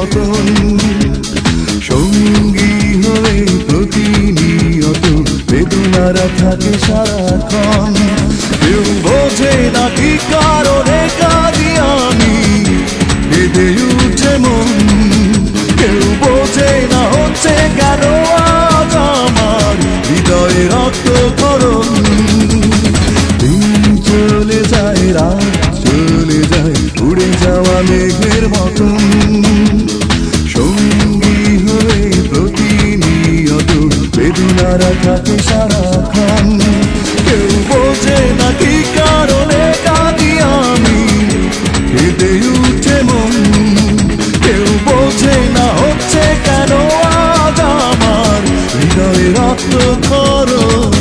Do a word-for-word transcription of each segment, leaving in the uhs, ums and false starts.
মতন সঙ্গী হয়ে প্রতিনিয়ত বেদনারা থাকে সারাক্ষণ। কেউ বোঝে না কি কারণে কাঁদি আমি, কেঁদে উঠে মন। কেউ বোঝে না হচ্ছে কেন আজ আমার হৃদয়ে রক্তক্ষরণ। দিন চলে যায়, রাত চলে যায়, উড়ে যাওয়া মেঘের মতন সঙ্গী হয়ে প্রতিনিয়ত বেদনারা থাকে সারাক্ষণ। কেউ বোঝে না কি কারণে কাঁদি আমি, কেঁদে উঠে মন। কেউ বোঝে না হচ্ছে কেন আজ আমার হৃদয়ে রক্তক্ষরণ।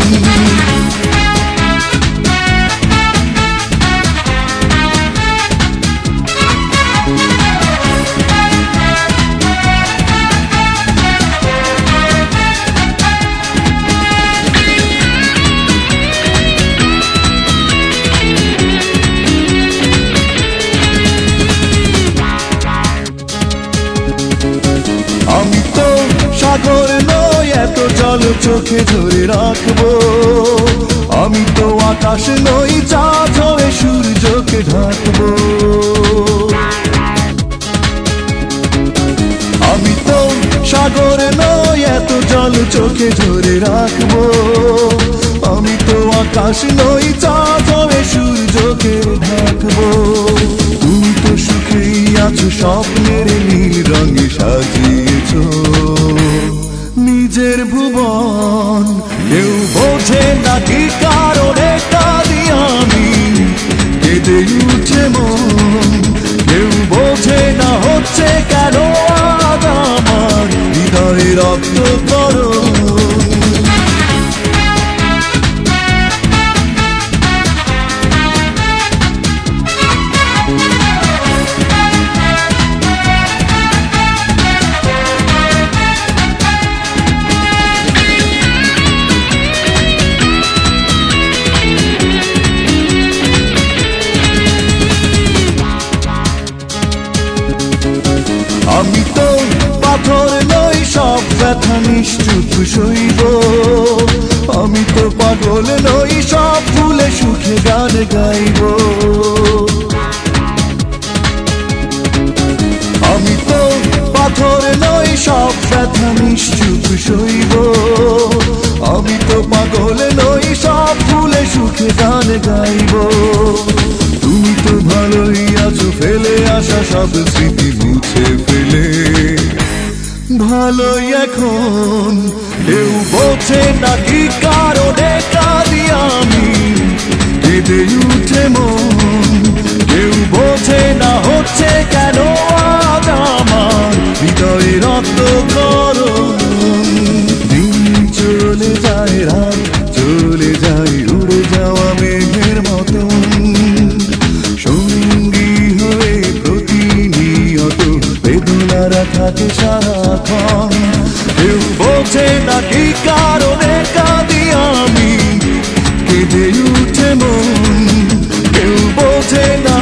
আমি তো সাগর নই, এত জল চোখে ধরে রাখবো। আমি তো আকাশ নই, চাঁদ হয়ে সূর্যকে ঢাকবো। আমি তো সাগর নই, এত জল চোখে ধরে রাখবো। আমি তো আকাশ নই, চাঁদ হয়ে সূর্যকে ঢাকবো। তুমি তো সুখেই আছো, স্বপ্নের নীল রঙে সাজিয়েছো নিজের ভুবন। কেউ বোঝে না কি কারণে কাঁদি আমি, কেঁদে উঠে মন। কেউ বোঝে না হচ্ছে কেন আজ আমার হৃদয়ে রক্তক্ষরণ। আমি তো পাথর নই, সব ব্যথা নিশ্চুপ সইব। আমি তো পাগল নই, সব ফুলে সুখে গান গাইব। আমি তো পাথর নই, সব ব্যথা নিশ্চুপ সইব। আমি তো পাগল নই, সব ফুলে সুখে গান গাইব। তুমি তো ভালোই আছো, ফেলে আসা সব স্মৃতি মুছে ফেলে ভালোই এখন। কেউ বোঝে না কি কারণে কাঁদি আমি, কেঁদে উঠে মন। কেউ বোঝে না হচ্ছে কেন আজ আমার হৃদয়ে রক্তক্ষরণ। দিন চলে যায়, রাত চলে যায়, উড়ে যাওয়া মেঘের মতন সঙ্গী হয়ে প্রতিনিয়ত বেদনারা থাকে সারাক্ষণ। কেউ বোঝে না কি কারণে কাঁদি আমি, কেঁদে উঠে মন। কেউ বোঝে না